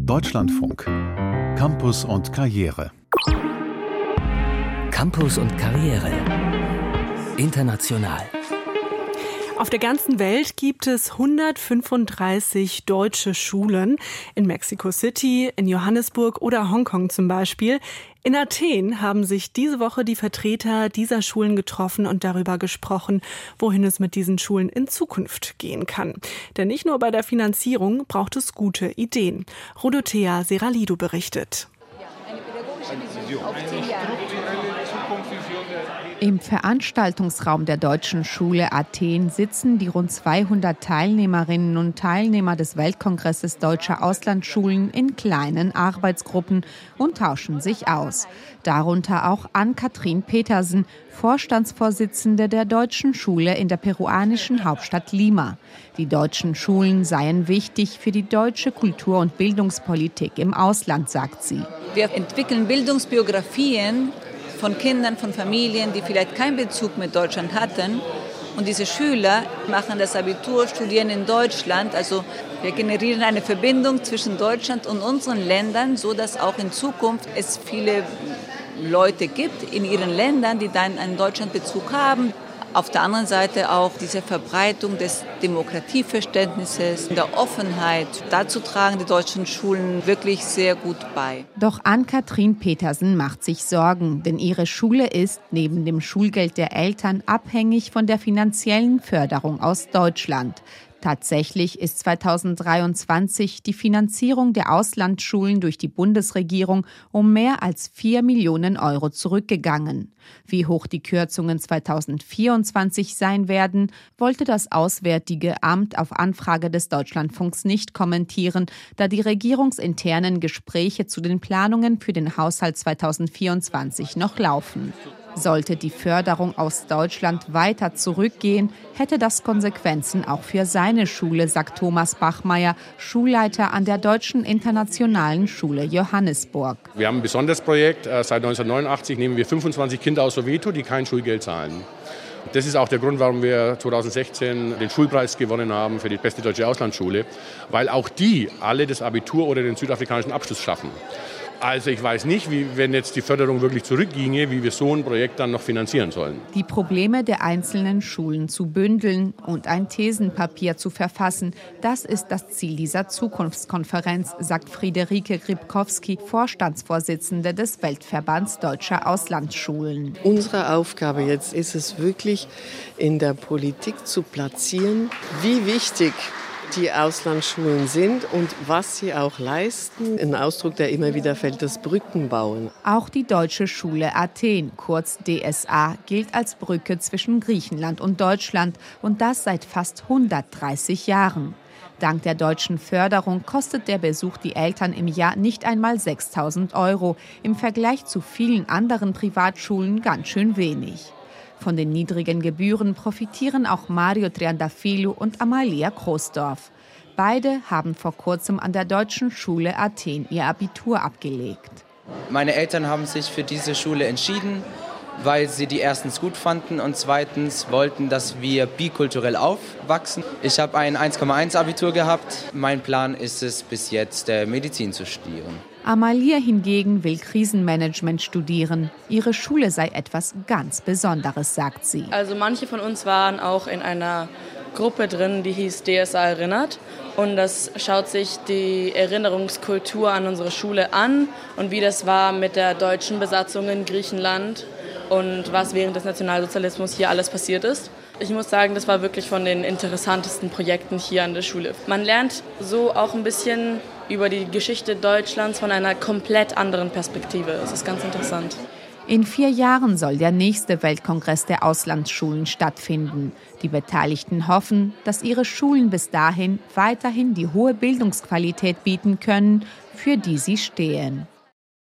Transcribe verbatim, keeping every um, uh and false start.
Deutschlandfunk. Campus und Karriere. Campus und Karriere. International. Auf der ganzen Welt gibt es hundertfünfunddreißig deutsche Schulen. In Mexico City, in Johannesburg oder Hongkong zum Beispiel. In Athen haben sich diese Woche die Vertreter dieser Schulen getroffen und darüber gesprochen, wohin es mit diesen Schulen in Zukunft gehen kann. Denn nicht nur bei der Finanzierung braucht es gute Ideen. Rodothea Seralidou berichtet. Im Veranstaltungsraum der Deutschen Schule Athen sitzen die rund zweihundert Teilnehmerinnen und Teilnehmer des Weltkongresses deutscher Auslandsschulen in kleinen Arbeitsgruppen und tauschen sich aus. Darunter auch Ann-Kathrin Petersen, Vorstandsvorsitzende der Deutschen Schule in der peruanischen Hauptstadt Lima. Die deutschen Schulen seien wichtig für die deutsche Kultur- und Bildungspolitik im Ausland, sagt sie. Wir entwickeln Bildungsbiografien von Kindern, von Familien, die vielleicht keinen Bezug mit Deutschland hatten. Und diese Schüler machen das Abitur, studieren in Deutschland. Also wir generieren eine Verbindung zwischen Deutschland und unseren Ländern, sodass auch in Zukunft es viele Leute gibt in ihren Ländern, die dann einen Deutschlandbezug haben. Auf der anderen Seite auch diese Verbreitung des Demokratieverständnisses, der Offenheit. Dazu tragen die deutschen Schulen wirklich sehr gut bei. Doch Ann-Kathrin Petersen macht sich Sorgen, denn ihre Schule ist neben dem Schulgeld der Eltern abhängig von der finanziellen Förderung aus Deutschland. Tatsächlich ist zweitausenddreiundzwanzig die Finanzierung der Auslandsschulen durch die Bundesregierung um mehr als vier Millionen Euro zurückgegangen. Wie hoch die Kürzungen zweitausendvierundzwanzig sein werden, wollte das Auswärtige Amt auf Anfrage des Deutschlandfunks nicht kommentieren, da die regierungsinternen Gespräche zu den Planungen für den Haushalt zweitausendvierundzwanzig noch laufen. Sollte die Förderung aus Deutschland weiter zurückgehen, hätte das Konsequenzen auch für seine Schule, sagt Thomas Bachmeier, Schulleiter an der Deutschen Internationalen Schule Johannesburg. Wir haben ein besonderes Projekt. Seit neunzehnhundertneunundachtzig nehmen wir fünfundzwanzig Kinder aus Soweto, die kein Schulgeld zahlen. Das ist auch der Grund, warum wir zweitausendsechzehn den Schulpreis gewonnen haben für die beste deutsche Auslandsschule, weil auch die alle das Abitur oder den südafrikanischen Abschluss schaffen. Also ich weiß nicht, wie, wenn jetzt die Förderung wirklich zurückginge, wie wir so ein Projekt dann noch finanzieren sollen. Die Probleme der einzelnen Schulen zu bündeln und ein Thesenpapier zu verfassen, das ist das Ziel dieser Zukunftskonferenz, sagt Friederike Gribkowski, Vorstandsvorsitzende des Weltverbands Deutscher Auslandsschulen. Unsere Aufgabe jetzt ist es wirklich, in der Politik zu platzieren, wie wichtig die Auslandsschulen sind und was sie auch leisten. Ein Ausdruck, der immer wieder fällt, das Brückenbauen. Auch die Deutsche Schule Athen, kurz D S A, gilt als Brücke zwischen Griechenland und Deutschland und das seit fast hundertdreißig Jahren. Dank der deutschen Förderung kostet der Besuch die Eltern im Jahr nicht einmal sechstausend Euro, im Vergleich zu vielen anderen Privatschulen ganz schön wenig. Von den niedrigen Gebühren profitieren auch Mario Triandafilo und Amalia Großdorf. Beide haben vor kurzem an der Deutschen Schule Athen ihr Abitur abgelegt. Meine Eltern haben sich für diese Schule entschieden, weil sie die erstens gut fanden und zweitens wollten, dass wir bikulturell aufwachsen. Ich habe ein eins Komma eins Abitur gehabt. Mein Plan ist es, bis jetzt Medizin zu studieren. Amalia hingegen will Krisenmanagement studieren. Ihre Schule sei etwas ganz Besonderes, sagt sie. Also manche von uns waren auch in einer Gruppe drin, die hieß D S A erinnert. Und das schaut sich die Erinnerungskultur an unsere Schule an und wie das war mit der deutschen Besatzung in Griechenland und was während des Nationalsozialismus hier alles passiert ist. Ich muss sagen, das war wirklich von den interessantesten Projekten hier an der Schule. Man lernt so auch ein bisschen über die Geschichte Deutschlands von einer komplett anderen Perspektive. Das ist ganz interessant. In vier Jahren soll der nächste Weltkongress der Auslandsschulen stattfinden. Die Beteiligten hoffen, dass ihre Schulen bis dahin weiterhin die hohe Bildungsqualität bieten können, für die sie stehen.